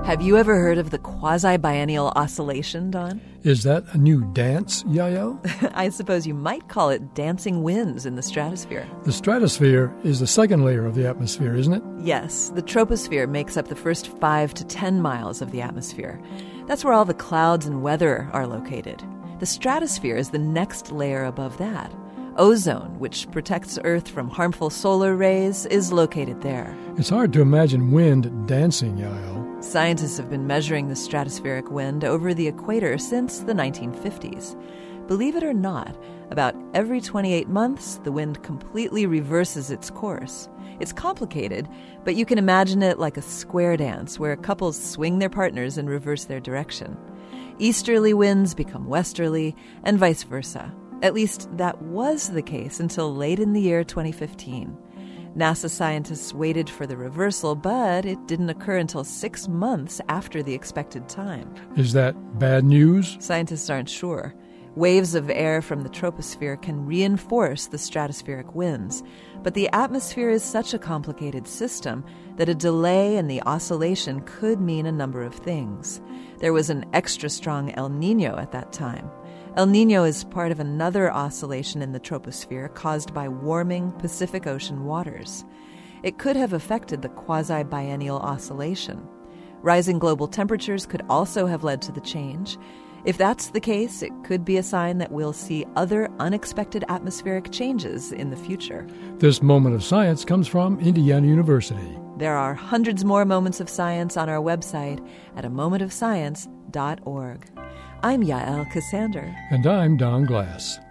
Have you ever heard of the quasi-biennial oscillation, Don? Is that a new dance, Yael? I suppose you might call it dancing winds in the stratosphere. The stratosphere is the second layer of the atmosphere, isn't it? Yes, the troposphere makes up the first 5 to 10 miles of the atmosphere. That's where all the clouds and weather are located. The stratosphere is the next layer above that. Ozone, which protects Earth from harmful solar rays, is located there. It's hard to imagine wind dancing, Yael. Scientists have been measuring the stratospheric wind over the equator since the 1950s. Believe it or not, about every 28 months, the wind completely reverses its course. It's complicated, but you can imagine it like a square dance where couples swing their partners and reverse their direction. Easterly winds become westerly, and vice versa. At least that was the case until late in the year 2015. NASA scientists waited for the reversal, but it didn't occur until 6 months after the expected time. Is that bad news? Scientists aren't sure. Waves of air from the troposphere can reinforce the stratospheric winds, but the atmosphere is such a complicated system that a delay in the oscillation could mean a number of things. There was an extra strong El Niño at that time. El Niño is part of another oscillation in the troposphere caused by warming Pacific Ocean waters. It could have affected the quasi-biennial oscillation. Rising global temperatures could also have led to the change. If that's the case, it could be a sign that we'll see other unexpected atmospheric changes in the future. This moment of science comes from Indiana University. There are hundreds more moments of science on our website at amomentofscience.org. I'm Yael Cassander. And I'm Don Glass.